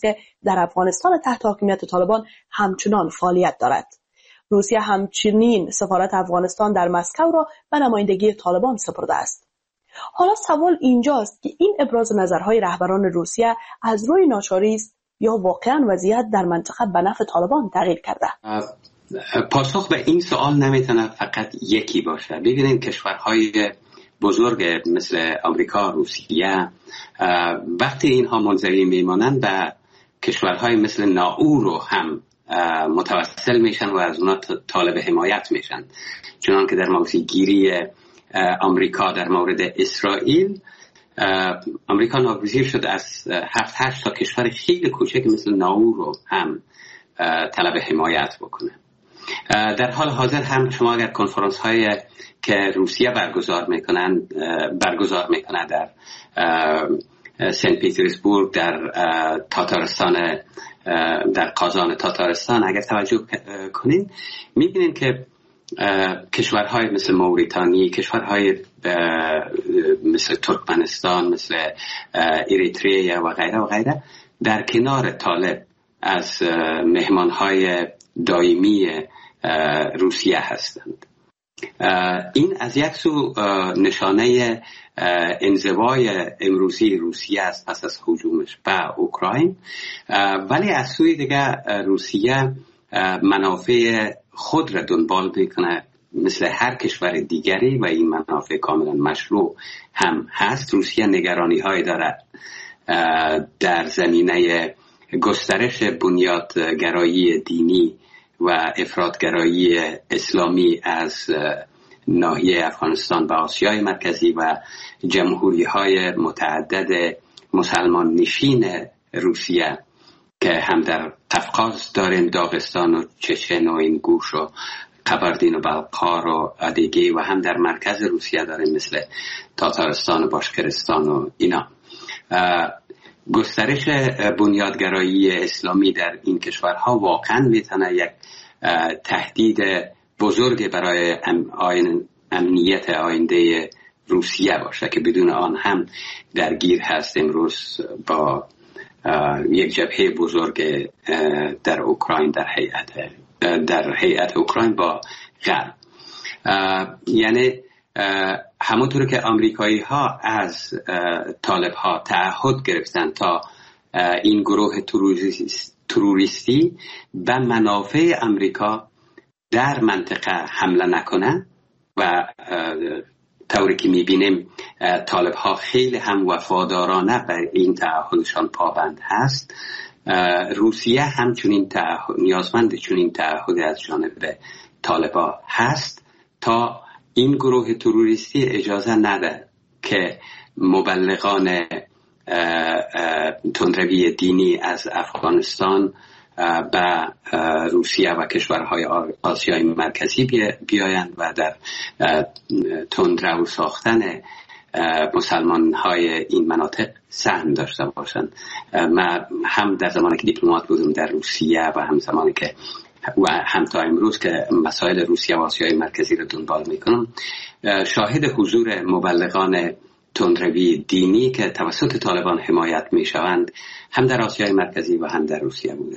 که در افغانستان تحت حاکمیت طالبان همچنان فعالیت دارد. روسیه همچنین سفارت افغانستان در مسکو را به نمایندگی طالبان سپرده است. حالا سوال اینجاست که این ابراز نظرهای رهبران روسیه از روی ناچاری است یا واقعا وضعیت در منطقه به نفع طالبان تغییر کرده؟ پاسخ به این سوال نمیتونه فقط یکی باشه. ببینید کشورهای بزرگ مثل آمریکا، روسیه، وقتی اینها منزوی میمانند به کشورهای مثل ناورو هم متوسل میشن و از اونا طالب حمایت میشن. چنان که در موضوعگیری آمریکا در مورد اسرائیل، آمریکا ناگزیر شد از 7-8 تا کشور خیلی کوچک مثل ناورو هم طلب حمایت بکنه. در حال حاضر هم شما اگر کنفرانس های که روسیه برگزار میکنه در سنت پیترزبورگ، در تاتارستان، در قازان تاتارستان اگر توجه کنین میبینین که کشورهای مثل موریتانی، کشورهای مثل ترکمنستان، مثل اریتریه و غیره و غیره در کنار طالب از مهمانهای دائمی روسیه هستند. این از یک سو نشانه انزوای امروزی روسیه است پس از هجومش به اوکراین، ولی از سوی دیگه روسیه منافع خود را دنبال میکنه مثل هر کشور دیگری و این منافع کاملا مشروع هم هست. روسیه نگرانی های داره در زمینه گسترش بنیادگرایی دینی و افراطگرایی اسلامی از ناحیه افغانستان به آسیای مرکزی و جمهوری های متعدد مسلمان نشین روسیه که هم در قفقاز داریم، داغستان و چچن و اینگوش و قبردین و بلقار و ادیگی، و هم در مرکز روسیه داریم مثل تاتارستان و باشکرستان و اینا. گسترش بنیادگرایی اسلامی در این کشورها واقعا میتونه یک تهدید بزرگ برای امنیت آینده روسیه باشه که بدون آن هم درگیر هست امروز با یک جبهه بزرگ در اوکراین، در هیئت اوکراین با غرب. یعنی همونطور که آمریکایی ها از طالب ها تعهد گرفتن تا این گروه تروریستی به منافع امریکا در منطقه حمله نکنه و طوری که میبینیم طالب ها خیلی هم وفادارانه بر این تعهدشان پابند هست. روسیه همچنین نیازمند چنین تعهد از جانب طالب ها هست تا این گروه تروریستی اجازه نده که مبلغان تندروی دینی از افغانستان به روسیه و کشورهای آسیای مرکزی بیایند و در تندرو ساختن مسلمان های این مناطق سهم داشته باشند. من هم در زمانی که دیپلمات بودم در روسیه و هم زمانی که و هم تا امروز که مسائل روسیه و آسیای مرکزی رو دنبال میکنم، شاهد حضور مبلغان تندروی دینی که توسط طالبان حمایت میشوند هم در آسیای مرکزی و هم در روسیه بوده.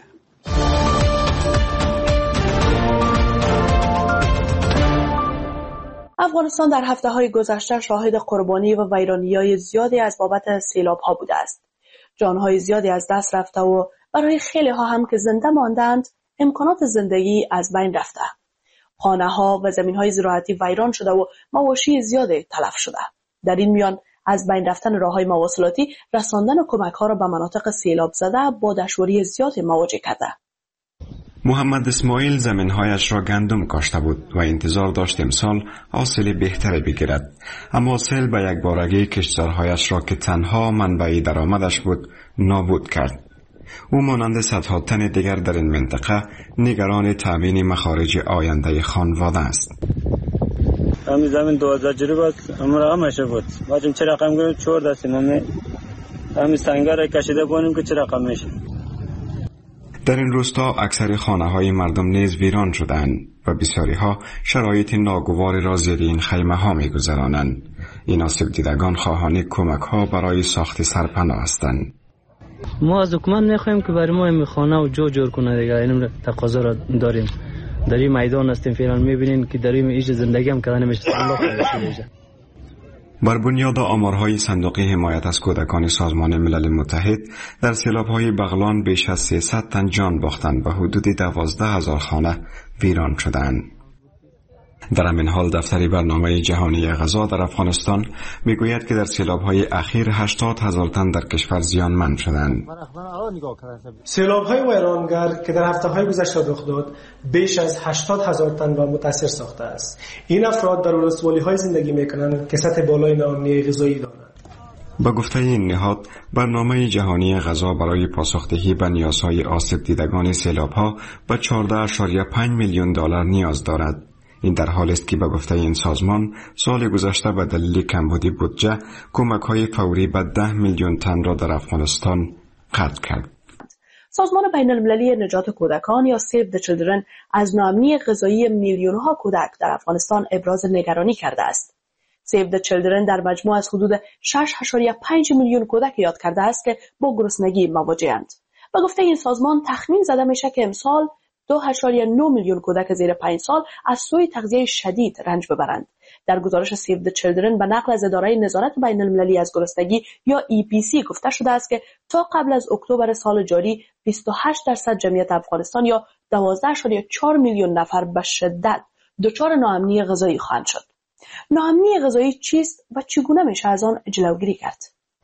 افغانستان در هفته‌های گذشته شاهد قربانی و ویرانی‌های زیادی از بابت سیلاب‌ها بوده است. جان‌های زیادی از دست رفته و برای خیلی‌ها هم که زنده ماندند امکانات زندگی از بین رفته. خانه‌ها و زمین‌های زراعتی ویران شده و مواشی زیادی تلف شده. در این میان از بین رفتن راه‌های مواصلاتی رساندن کمک‌ها را به مناطق سیلاب زده با دشواری زیادی مواجه کرده. محمد اسماعیل زمین‌هایش را گندم کاشته بود و انتظار داشت امسال حاصل بهتری بگیرد، اما سیل به یک بارگی کشتزارهایش را که تنها منبع درآمدش بود نابود کرد. او مانند صدها تن دیگر در این منطقه نگران تامین مخارج آینده خانواده است. همین زمین 2000 جری بود، اما رقمش بود. بعدم چه رقم گرفتیم 4 دستیم، همین سنگر را کشیده بونیم که چه رقم میشه. در این روستا اکثر خانه‌های مردم نیز ویران شدند و بسیاری‌ها شرایط ناگواری را زیر این خیمه‌ها می‌گذرانند. این آسیب دیدگان خواهان کمک‌ها برای ساخت سرپناه هستند. ما از حکومت میخوایم که برای ما خانه و جور کنه دیگه. این تقاضا را داریم. در این میدان هستیم فعلا، میبینین که در این ایج زندگی هم کردن نمیشه. بر بنیاد آمارهای صندوق حمایت از کودکان سازمان ملل متحد در سیلاب‌های بغلان بیش از 300 تن جان باختند و حدود 12,000 خانه ویران شدند. در همین حال دفتر برنامه جهانی غذا در افغانستان میگوید که در سیلاب‌های اخیر 80,000 تن در کشور زیانمند شدند. سیلاب‌های ویرانگر که در هفته‌های گذشته رخ داد بیش از 80,000 تن را متاثر ساخته است. این افراد در ولسوالی‌های زندگی می‌کنند که سطح بالای ناامنی غذایی دارند. با گفته این نهاد، برنامه جهانی غذا برای پاسخدهی به نیازهای آسیب دیدگان سیلاب‌ها به 14.5 میلیون دلار نیاز دارد. این در حالی است که به گفته این سازمان سال گذشته به دلیل کمبودی بودجه کمک‌های فوری به 10 میلیون تن را در افغانستان قطع کرد. سازمان بین‌المللی نجات کودکان یا Save the Children از ناامنی غذایی میلیون‌ها کودک در افغانستان ابراز نگرانی کرده است. Save the Children در مجموع از حدود 6.5 میلیون کودک یاد کرده است که با گرسنگی مواجه‌اند. به گفته این سازمان تخمین زده میشه که امسال 2.9 میلیون کودک زیر 5 سال از سوی تغذیه شدید رنج ببرند. در گزارش Save the Children به نقل از اداره نظارت بین‌المللی از گرسنگی یا EPC گفته شده است که تا قبل از اکتبر سال جاری 28% جمعیت افغانستان یا 12.4 میلیون نفر به شدت دچار ناامنی غذایی خواهند شد. ناامنی غذایی چیست و چگونه میشه از آن جلوگیری کرد؟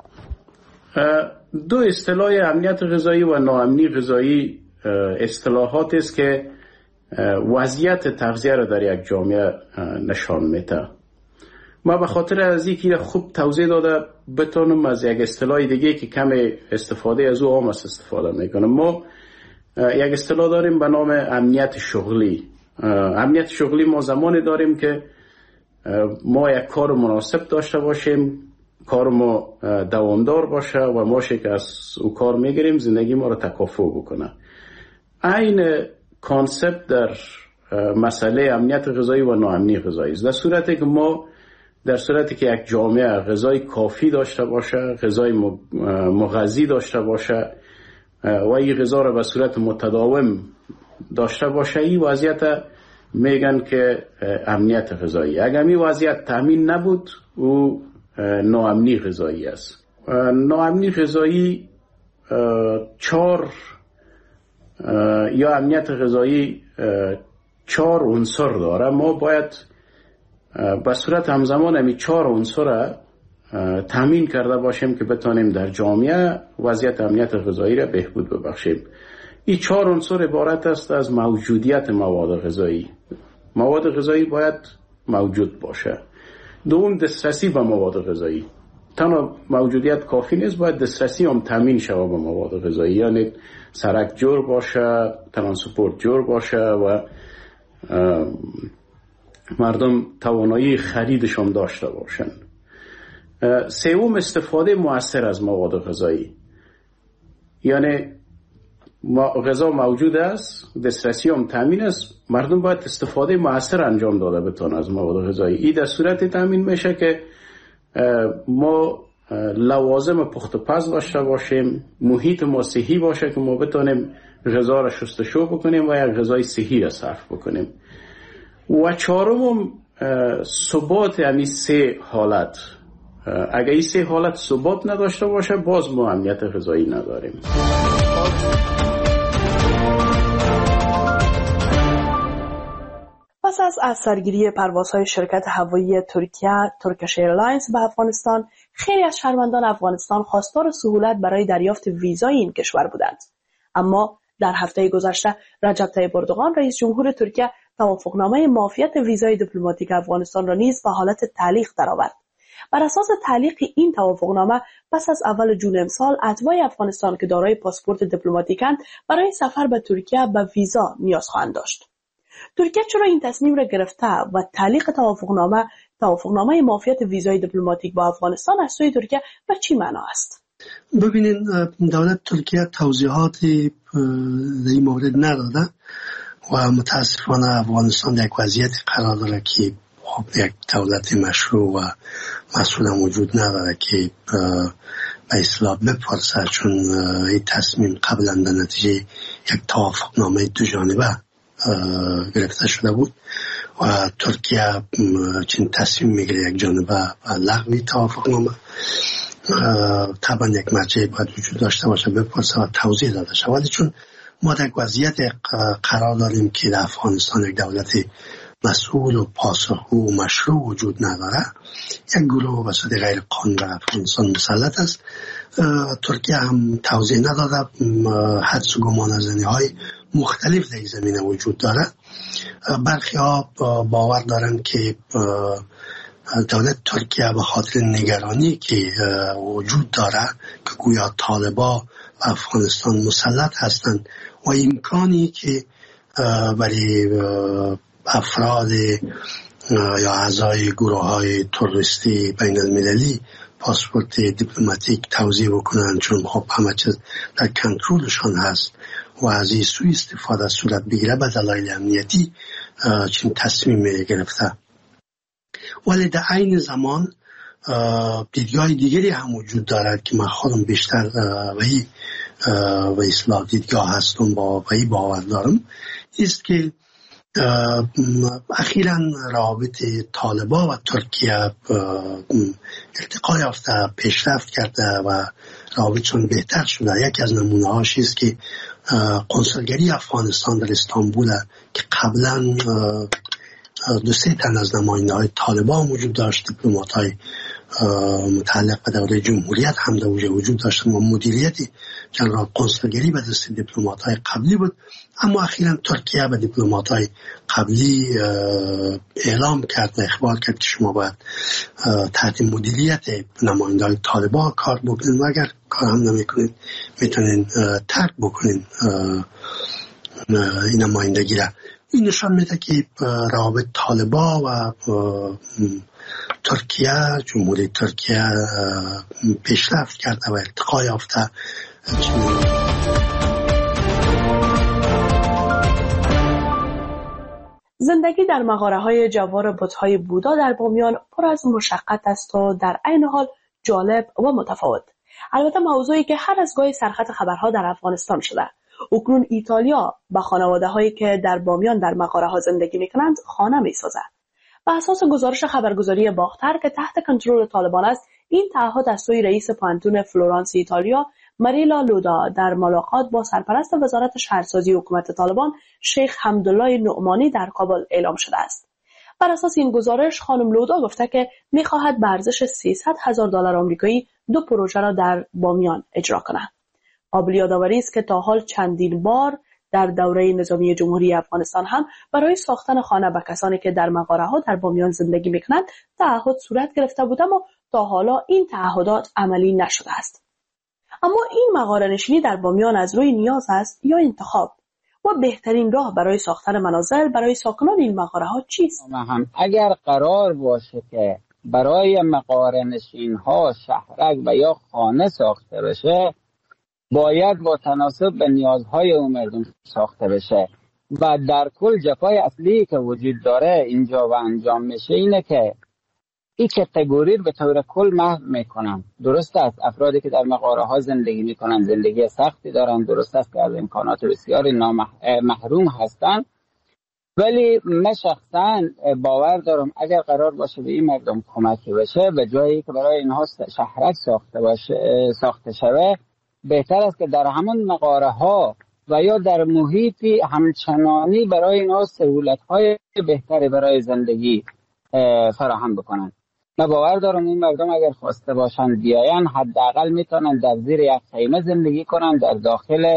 دو اصطلاح امنیت غذایی و ناامنی غذایی اصطلاحات است که وضعیت تغذیه را در یک جامعه نشان میده. ما به خاطر از اینکه خوب توضیح داده بتونم از یک اصطلاح دیگه که کم استفاده از او عام است استفاده میکنم. ما یک اصطلاح داریم به نام امنیت شغلی. امنیت شغلی ما زمانی داریم که ما یک کار مناسب داشته باشیم، کار ما دوامدار باشه و ما که از او کار میگیریم زندگی ما را تکافؤ بکنه. این کانسپت در مسئله امنیت غذایی و ناامنی غذایی است. در صورتی که یک جامعه غذای کافی داشته باشه، غذای مغذی داشته باشه و این غذا را به صورت متداوم داشته باشه، این وضعیت میگن که امنیت غذایی. اگر این وضعیت تامین نبود او ناامنی غذایی است. ناامنی غذایی یا امنیت غذایی 4 عنصر داره. ما باید به صورت همزمان همین 4 عنصر را تامین کرده باشیم که بتانیم در جامعه وضعیت امنیت غذایی را بهبود ببخشیم. این 4 عنصر عبارت است از موجودیت مواد غذایی. مواد غذایی باید موجود باشه. دوم دسترسی به مواد غذایی. تنها موجودیت کافی نیست، باید دسترسی هم تامین شود به مواد غذایی، یعنی سرک جور باشه، ترانسپورت جور باشه و مردم توانایی خریدشون داشته باشن. سوم استفاده مؤثر از مواد غذایی، یعنی غذا موجود است، دسترسی هم تامین است، مردم باید استفاده مؤثر انجام داده بتونه از مواد غذایی. این در صورت تامین میشه که ما لوازم پخت و پز داشته باشیم، محیط ما صحی باشه که ما بتونیم غذا را شستشو بکنیم و یک غذای صحی را صرف بکنیم. و چهارم ثبات همین 3 حالت. اگر این 3 حالت ثبات نداشته باشه باز ما امنیت غذایی نداریم. پس از سرگیری پروازهای شرکت هوایی ترکیه ترکیش ایرلاینز به افغانستان، خیلی از شهروندان افغانستان خواستار سهولت برای دریافت ویزای این کشور بودند. اما در هفته گذشته رجب طیب اردوغان رئیس جمهور ترکیه توافقنامه معافیت ویزای دیپلماتیک افغانستان را نیز به حالت تعلیق درآورد. بر اساس تعلیق این توافقنامه پس از اول جون امسال اتباع افغانستان که دارای پاسپورت دیپلماتیکند برای سفر به ترکیه به ویزا نیاز خواهند داشت. ترکیه چرا این تصمیم را گرفته و تعلیق توافقنامه معافیت ویزای دیپلماتیک با افغانستان از سوی ترکیه به چی معنا است؟ ببینید دولت ترکیه توضیحاتی در این مورد نداده و متاسفانه افغانستان در یک وضعیتی قرار داره که خب یک دولت مشروع و مسئول وجود نداره که به اصطلاح بپرسه، چون این تصمیم قبلا در نتیجه یک توافقنامه دو جانبه گرفته شده بود و ترکیه چون تصمیم میگیره یک جانبه و لغوی توافقنامه، طبعا یک مرجع باید وجود داشته باشه بپرسه و توضیح داده شود. ولی چون ما در وضعیت قرار داریم که در افغانستان یک دولت مسئول و پاسخگو و مشروع وجود نداره، یک گروه وسط غیر قانونی در افغانستان مسلط است. ترکیه هم توضیح نداده، حدس و گمانه‌زنی های مختلف در این زمینه وجود داره. برخی ها باور دارند که دولت ترکیه به خاطر نگرانی که وجود داره که گویا طالبان و افغانستان مسلط هستند و امکانی که برای افراد یا اعضای گروه های تروریستی بین المللی پاسپورت دیپلماتیک توزیع بکنن، چون خب همه چیز در کنترلشان هست و از این سوء استفاده صورت بگیره به دلایل امنیتی چون تصمیم گرفته. ولی در عین زمان دیدگاه دیگری هم وجود دارد که من خودم بیشتر و اصلاح دیدگاه هستم با وی باور دارم، است که اخیراً روابط طالبان و ترکیه ارتقا یافته، پیشرفت کرده و روابطشون بهتر شده. یکی از نمونه هاش است که قنصلگری افغانستان در استانبول که قبلا 2-3 تن از نماینده های طالبان وجود داشت، دیپلمات های متعلق به دوره جمهوریت هم در وجود داشت و مدیریت جنرال قنصلگری به دست دیپلمات های قبلی بود. اما اخیراً ترکیه به دیپلمات های قبلی اعلام کرد و اخبار کرد که شما باید تحت مدیریت نماینده های طالبان کار بکنید و اگر کار هم نمیکنید میتونید ترک بکنید این نمایندگی را. این نشان میده که روابط طالبان و ترکیه، جمهوری ترکیه پیشرفت کرده و ارتقا یافته. زندگی در مغاره‌های جوار بت‌های بودا در بامیان پر از مشقت است و در عین حال جالب و متفاوت. البته موضوعی که هر از گاهی سرخط خبرها در افغانستان شده. اکنون ایتالیا به خانواده‌هایی که در بامیان در مغاره‌ها زندگی می‌کنند خانه می‌سازد. بر اساس گزارش خبرگزاری باختر که تحت کنترل طالبان است، این تعهد از سوی رئیس پانتون فلورانس ایتالیا ماریلا لودا در ملاقات با سرپرست وزارت شهرسازی حکومت طالبان شیخ حمدالله نعمانی در کابل اعلام شده است. بر اساس این گزارش خانم لودا گفته که می‌خواهد به ارزش $300,000 آمریکایی 2 پروژه را در بامیان اجرا کند. قابل یادآوری است که تا حال چندین بار در دوره نظامی جمهوری افغانستان هم برای ساختن خانه به کسانی که در مغاره‌ها در بامیان زندگی می‌کنند تعهد صورت گرفته بود، اما تا حالا این تعهدات عملی نشده است. اما این مغاره نشینی در بامیان از روی نیاز است یا انتخاب؟ و بهترین راه برای ساختن منازل برای ساکنان این مغاره‌ها چیست؟ اگر قرار باشه که برای مغاره نشین‌ها شهرک و یا خانه ساخته بشه، باید با تناسب به نیازهای اون مردم ساخته بشه و در کل جفای اصلی که وجود داره اینجا و انجام میشه اینه که این کاتگوری به طور کل محو میکنن. درست است افرادی که در مغاره ها زندگی میکنن زندگی سختی دارن، درست است که از امکانات بسیاری محروم هستن، ولی من شخصا باور دارم اگر قرار باشه به این مردم کمکی بشه، به جایی که برای اینها شهرک ساخته شوه، بهتر است که در همون مغاره ها و یا در محیطی همچنانی برای اینها سهولت های بهتری برای زندگی فراهم بکنن. من باور دارم این مردم اگر خواسته باشن بیاین، حداقل میتونن در زیر یک خیمه زندگی کنن در داخل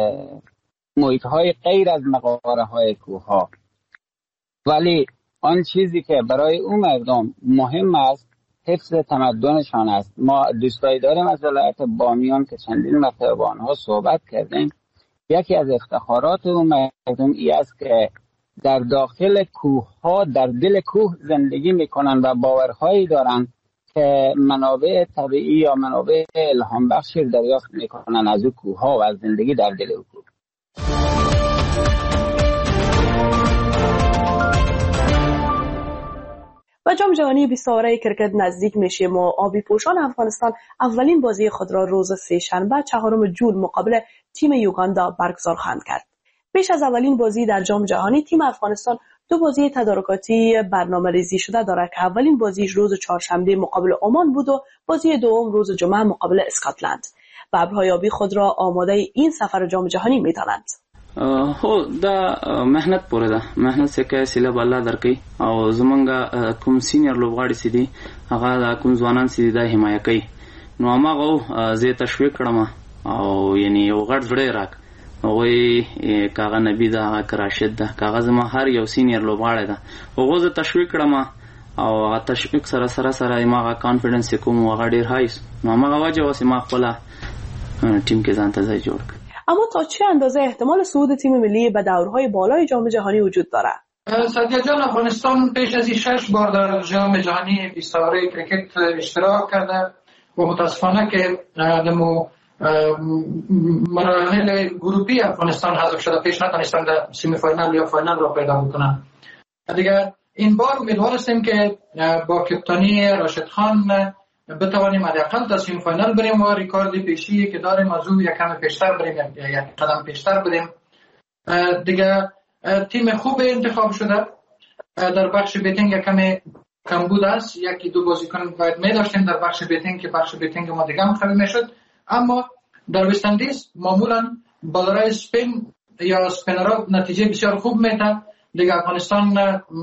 محیط های غیر از مغاره های کوه ها. ولی آن چیزی که برای اون مردم مهم است حفظ تمدنشان است. ما دوستایی داریم از ولایت بامیان که چندین مرتبه با آنها صحبت کردیم. یکی از افتخارات اون مردم ای است که در داخل کوه ها در دل کوه زندگی میکنن و باورهایی دارن که منابع طبیعی یا منابع الهام بخشی دریافت میکنن از اون کوه ها و از زندگی در دل اون کوه. و جام جهانی 20 آوره کرکت نزدیک میشیم و آبی پوشان افغانستان اولین بازی خود را روز سه‌شنبه 4 جون مقابل تیم یوگاندا برگزار خواهند کرد. پیش از اولین بازی در جام جهانی تیم افغانستان 2 بازی تدارکاتی برنامه‌ریزی شده دارد که اولین بازیش روز چهارشنبه مقابل عمان بود و بازی دوم روز جمعه مقابل اسکاتلند. و ابرهای آبی خود را آماده این سفر جام جهانی می‌دانند. هو دا مهنت پوره ده، مهنت څخه سیله الله درکې او زمونږ کوم سینیئر لوبغاړي سي دي هغه دا کوم ځوانان سي دا حمایت کوي. نو هغه زه تشویق کړم او یعنی یو غړ زړه راک وای کاغه نبی دا هغه راشد ده کاغه زما هر یو سینیئر لوبغاړی ده هغه زه تشویق کړم او هغه تشویق سره ما کانفیډنس کوم هغه ډیر هایس. نو هغه وجه واسه ما خپل تیم کې ځان ته ځای جوړ کړ. اما تا چه اندازه احتمال صعود تیم ملی به دورهای بالای جام جهانی وجود دارد؟ سعدیه جان، افغانستان پیش از این 6 بار در جام جهانی 20 آوره کرکت اشتراک کرده و متاسفانه که مراحل گروپی افغانستان حذف شده، پیش نتونستن در سیمی فاینال یا فاینال را پیدا بکنن. دیگه این بار امیدوار هستیم که با کپتانی راشد خان بتوانیم حداقل تا سیمی فاینال بریم و ریکارد پیشی که داریم از او یک کم پیشتر بریم، یک قدم پیشتر بریم. دیگه تیم خوب انتخاب شده. در بخش بیتینگ کم بود است، یکی دو بازیکن باید می داشتیم در بخش بیتینگ که بخش بیتینگ ما دیگه هم خیلی میشد. اما در وست اندیز معمولا بالرای اسپین یا اسپینرها نتیجه بسیار خوب میده. دیگه افغانستان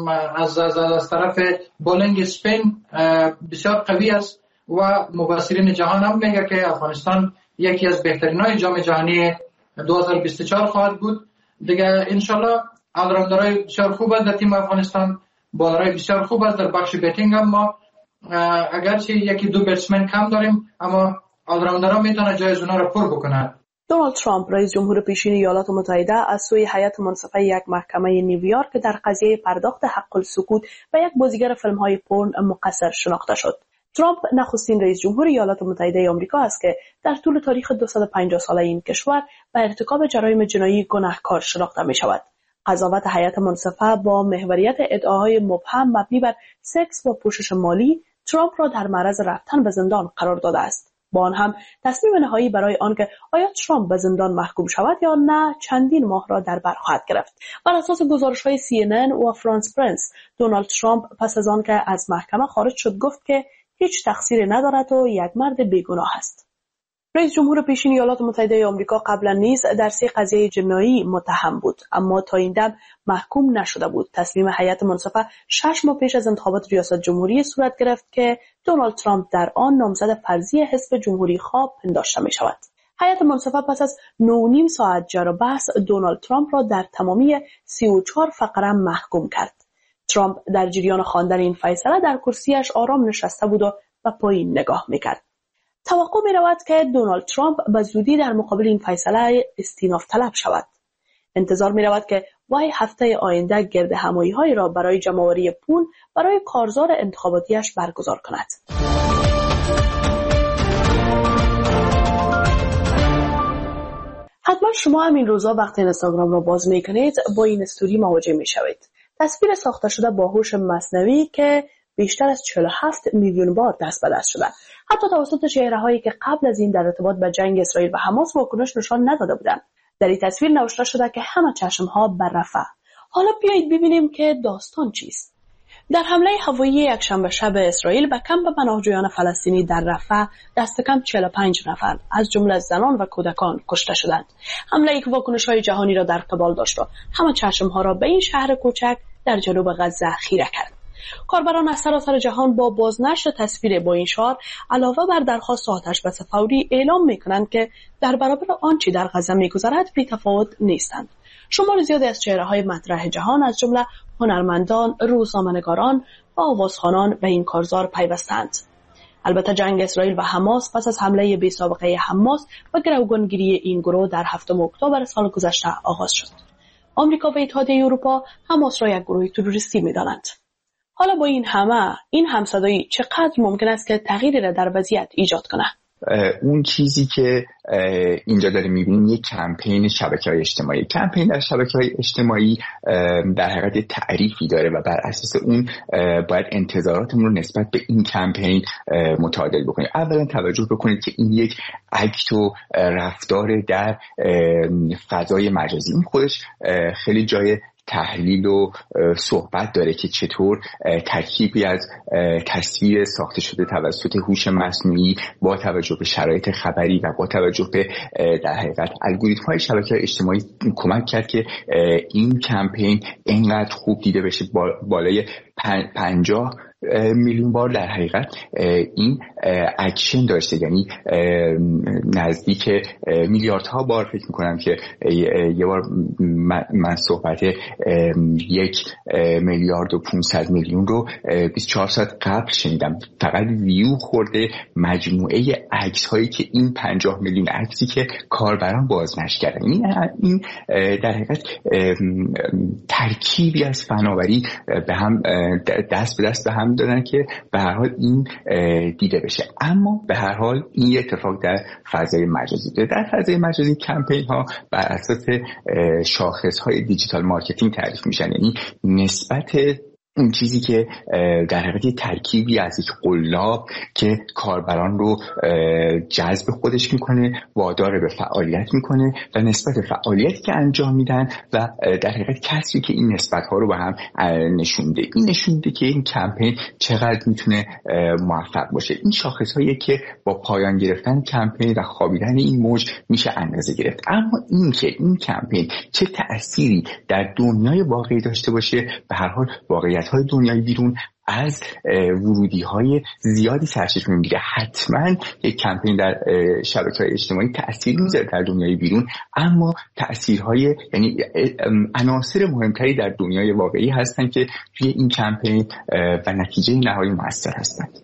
از طرف بولینگ اسپین بسیار قوی است و مبصرین جهان هم میگه که افغانستان یکی از بهترینای جام جهانی 2024 خواهد بود. دیگه انشالله آلراوندرهای بسیار خوب است در تیم افغانستان، بالرای بسیار خوب است. در بخش بیتینگ هم ما اگرچه یکی دو بتسمن کم داریم اما آلراوندرها میتونه جای اونا رو پر بکنن. دونالد ترامپ رئیس جمهور پیشین ایالات متحده از سوی هیئت منصفه یک محکمه نیویورک در قضیه پرداخت حق السکوت به یک بازیگر فیلم‌های پورن مقصر شناخته شد. ترامپ نخستین رئیس جمهور ایالات متحده آمریکا است که در طول تاریخ 250 ساله این کشور به ارتکاب جرایم جنایی گناهکار شناخته می شود. قضاوت هیئت منصفه با محوریت ادعاهای مبهم مبنی بر سکس و پوشش مالی ترامپ را در معرض رفتن به زندان قرار داده است. با آن هم تصمیم نهایی برای آنکه آیا ترامپ به زندان محکوم شود یا نه چندین ماه را در بر خواهد گرفت. بر اساس گزارش‌های CNN و فرانس پرنس، دونالد ترامپ پس از آنکه از محکمه خارج شد گفت که هیچ تقصیری ندارد و یک مرد بیگناه است. رئیس جمهور پیشین ایالات متحده آمریکا قبلا نیز در 3 قضیه جنایی متهم بود اما تا این دم محکوم نشده بود. تصمیم هیئت منصفه 6 ماه پیش از انتخابات ریاست جمهوری صورت گرفت که دونالد ترامپ در آن نامزد فرضی حزب جمهوری خواه پنداشته می شود. هیئت منصفه پس از 9.5 ساعت جر و بحث دونالد ترامپ را در تمامی 34 فقره محکوم کرد. ترامپ در جریان خواندن این فیصله در کرسیش آرام نشسته بود و به پایین نگاه میکرد. توقع می رود که دونالد ترامپ به زودی در مقابل این فیصله استیناف طلب شود. انتظار می رود که وی هفته آینده گرد همایی های را برای جمع‌آوری پول برای کارزار انتخاباتیش برگزار کند. حتما شما هم این روزا وقتی اینستاگرام را باز می کنید با این استوری مواجه می شوید. تصویر ساخته شده با هوش مصنوعی که بیشتر از 47 میلیون بار دست به دست شده. حتی توسط چهره‌هایی که قبل از این در ارتباط با جنگ اسرائیل و حماس واکنش نشان نداده بودند. در این تصویر نوشته شده که همه چشم‌ها بر رفح. حالا بیایید ببینیم که داستان چیست. در حمله هوایی یکشنبه شب اسرائیل به کمپ پناهجویان فلسطینی در رفح دست کم 45 نفر از جمله زنان و کودکان کشته شدند. حمله که واکنش‌های جهانی را در قبال داشت و همه چشم‌ها را به این شهر کوچک در جنوب غزه خیره کرد. کاربران از سراسر جهان با بازنشر تصویر با این شعار علاوه بر درخواست آتش‌بس فوری اعلام می‌کنند که در برابر آنچه در غزه می‌گذرد بی‌تفاوت نیستند. شمار زیادی از چهره‌های مطرح جهان از جمله هنرمندان، روزنامه‌نگاران و آوازخوانان به این کارزار پیوستند. البته جنگ اسرائیل و حماس پس از حمله بی‌سابقه حماس و گروگانگیری این گروه در 7 اکتبر سال گذشته آغاز شد. آمریکا و اتحادیه اروپا حماس را یک گروه تروریستی می‌دانند. حالا با این همه این همصدایی چقدر ممکن است که تغییری را در وضعیت ایجاد کند؟ اون چیزی که اینجا داره میبینیم یک کمپین شبکه‌های اجتماعی. کمپین در شبکه‌های اجتماعی در حقیقت تعریفی داره و بر اساس اون باید انتظاراتمون رو نسبت به این کمپین متعادل بکنیم. اولا توجه بکنید که این یک اکت و رفتار در فضای مجازی، این خودش خیلی جای تحلیل و صحبت داره که چطور ترکیبی از تصویر ساخته شده توسط هوش مصنوعی با توجه به شرایط خبری و با توجه به در حقیقت الگوریتم‌های شبکه‌های اجتماعی کمک کرد که این کمپین اینقدر خوب دیده بشه. بالای 50 میلیون بار در حقیقت این اکشن داشته، یعنی نزدیک میلیاردها بار فکر میکنم که یه بار من صحبت 1,500 میلیون رو 24 ساعت قبل شنیدم. فقط ویو خورده مجموعه عکس هایی که این 50 میلیون عکسی که کاربران بازنشر کردن. این در حقیقت ترکیبی از فناوری به هم دست به دست به هم دادن که به هر حال این دیده بشه. اما به هر حال این اتفاق در فضای مجازی ده. در فضای مجازی کمپین ها بر اساس شاخص های دیجیتال مارکتینگ تعریف میشن، یعنی نسبت اون چیزی که در حقیقت ترکیبی از یک قلاب که کاربران رو جذب خودش میکنه، وادار به فعالیت میکنه و نسبت فعالیتی که انجام میدن و در حقیقت کسی که این نسبت ها رو به هم نشونده. این نشونده که این کمپین چقدر میتونه موفق باشه. این شاخص هایی که با پایان گرفتن کمپین و خوابیدن این موج میشه اندازه گرفت. اما این که این کمپین چه تأثیری در دنیای واقعی داشته باشه، به هر حال واقعیت های دنیای بیرون از ورودی های زیادی سرچشمه میگیره. حتما یک کمپین در شبکه‌های اجتماعی تأثیر میذاره در دنیای بیرون، اما تأثیرهای یعنی عناصر مهمتری در دنیای واقعی هستن که توی این کمپین و نتیجه نهایی مؤثر هستند.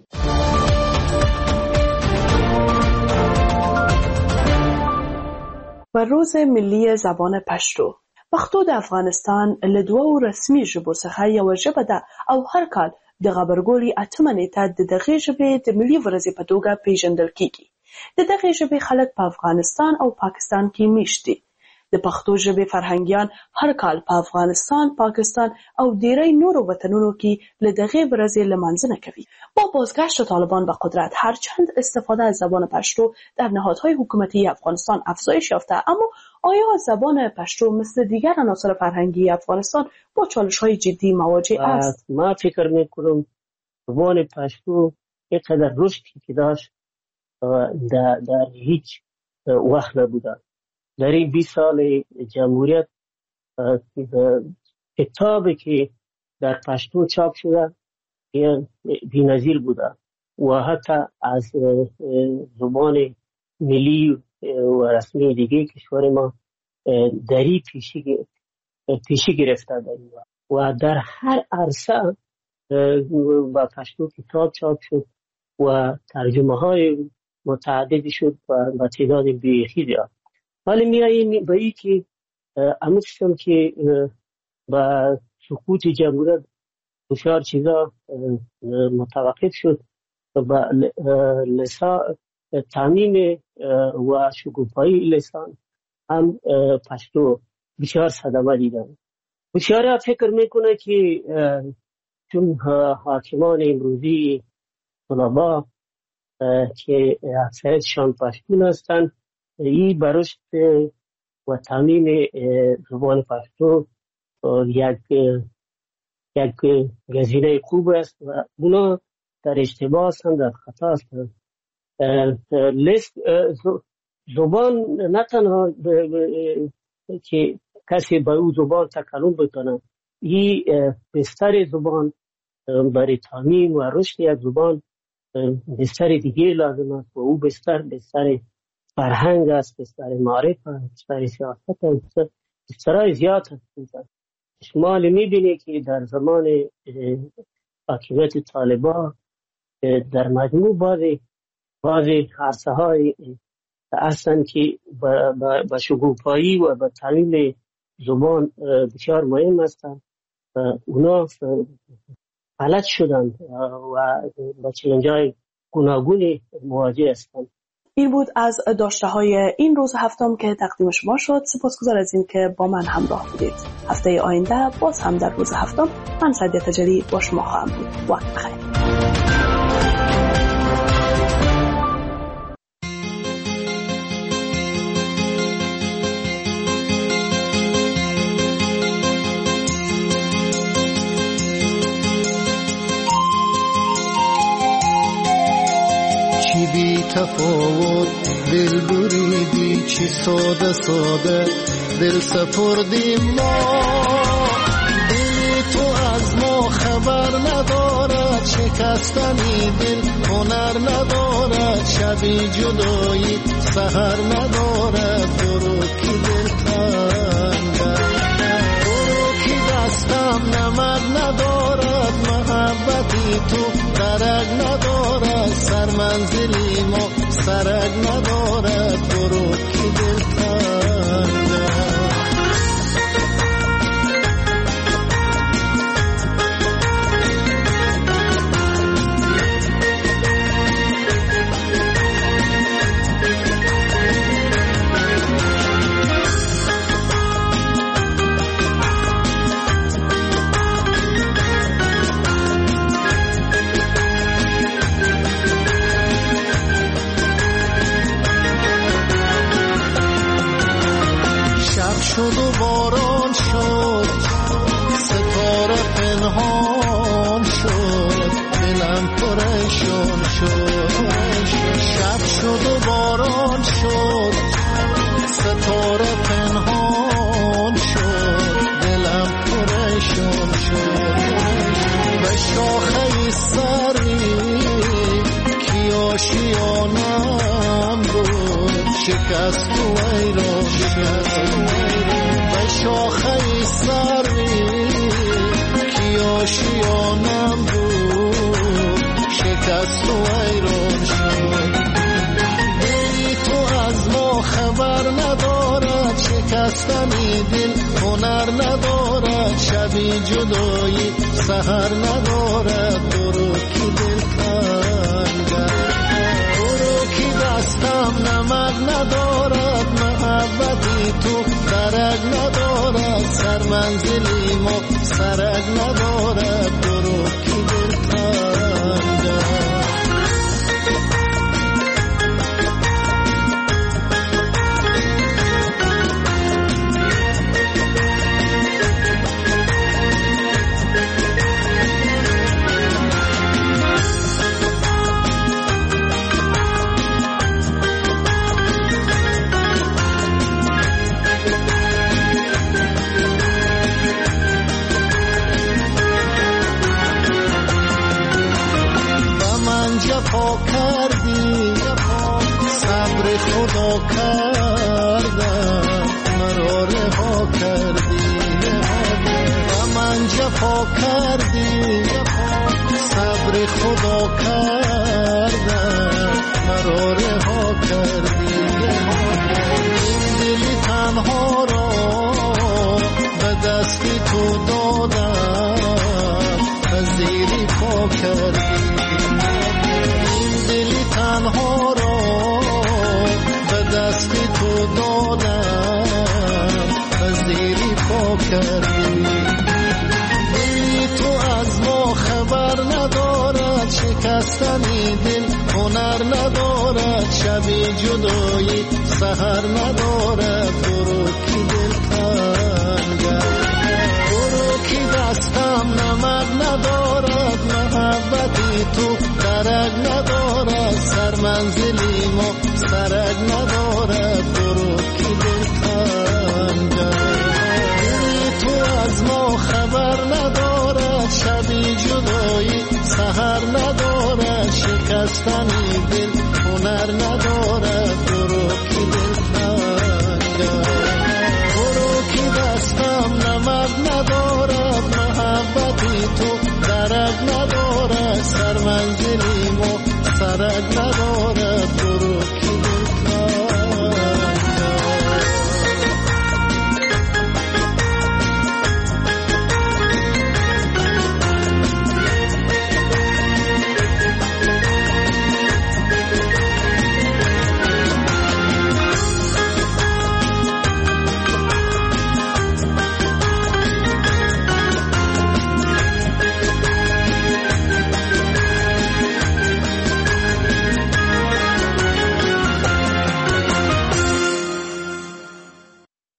و روز ملی زبان پشتو. پښتو د افغانستان له دوو رسمي ژبو څخه یوه ژبه ده او هر کال د غبرګولي 8 نیټه د دغې ژبې د ملي ورځې په توګه پیژندل کیږي. د دغې ژبې خلک په افغانستان او پاکستان کې میشت دي. د پښتو ژبې فرهنګیان هر کال په افغانستان، پاکستان او ډیری نورو وطنونو کې له دغې ورځې لمانځنه کوي. با بازگشت طالبان به قدرت هرچند استفاده از زبان پشتو در نهادهای حکومتی افغانستان افزایش یافته، اما آیا زبان پشتو مثل دیگر عناصر فرهنگی افغانستان با چالش‌های جدی مواجه است؟ ما فکر می‌کنم زبان پشتو اینقدر رشدی که داشت در هیچ وقت نبوده. در این 20 سال جمهوریت کتابی که در پشتو چاپ شده بی‌نظیر بوده و حتی از زبان ملی و رسمی دیگه کشور ما دری پیشی گرفته داریم و در هر عرصه با پشتو کتاب چاپ شد و ترجمه های متعددی شد و با تعداد بیخی زیاد. حالا میاییم به این که امروزشم که با سقوط جمهوریت بسیار چیزا متوقف شد و تعمیم و شکوفایی لسان هم پشتو بسیار صدمه دیدن. بسیار فکر میکنه که چون حاکمان امروزی طلبا که اکثرشان پشتون هستند، این برشت و تعمیم زبان پشتو یک گزینه خوب است و اونا در اشتباه هستند، در خطا هستند. زبان نه تنها که کسی با او زبان تکلم بکنه، این بستر زبان برای تعمیم و رشد یک زبان بستر دیگه لازم است و او بستر فرهنگ است، بستر معرف است، بستر سیاست است، بسترهای زیاد هست. شما میبینی که در زمان حاکمیت طالبان در مجموع بعضی عرصه های هستند که با شکوفایی و با تعلیم زبان بسیار مهم هستند. اونا غلط شدند و با چالش‌های گوناگونی مواجه هستند. این بود از داشته های این روز هفتم که تقدیم شما شد. سپاسگزار از این که با من همراه بودید. هفته آینده باز هم در روز هفتم من سعدیه تجلی با شما خواهم بود. وقت بخیر. بی تفاوت دل بریدی، چی ساده ساده دل سپردیم ما. دل تو از ما خبر ندارد، شکستنی دل هنر ندارد، شبی جدایی سحر ندارد. برو کی دل تنگم، برو کی دستم نمد ندارد، محبتی تو درک ندارد، سر منزلی ما سرک ندارد. برو کی دل تنگم. شد و باران شد، ستاره پنهان شد، دلم پریشان شد. شب شد و باران شد، ستاره پنهان شد، دلم پریشان شد. به شاخه سری کی آشیانم بود، شکست و ویران شد. به شاخه سری کی آشیانم بود، شکست و ویران شد. دلی تو از ما خبر ندارد، شکستنی دل هنر ندارد، شبی جدایی سحر ندارد. برو کی دل تنگم، برو کی دستم نمد ندارد، محبتی تو درک ندارد، سر منزلی ما سرک ندارد. برو کی دل تنگم. جفا کردی، صبر خدا کردم، مرا رها کردی. و من جفا کردی، صبر خدا کردم، مرا رها کردی. این دل تنها را به دستی تو دادم، پذیری پا کردی. تنها را به دستی تو دادم، پذیری پا کردی. دلی تو از ما خبر ندارد، شکستنی دل هنر ندارد، شبی جدایی سحر ندارد. برو کی دل تنگم، برو کی دستم نمد ندارد، محبتی تو درک ندارد، سر منزلی ما سرک ندارد. برو کی دل تنگم، دلی تو از ما خبر ندارد، شبی جدایی سحر ندارد، شکستنی دل هنر ندارد. برو کی دل تنگم، برو کی دستم نمد ندارد، محبتی تو درک ندارد، سر منزلی ما سرک ندارد.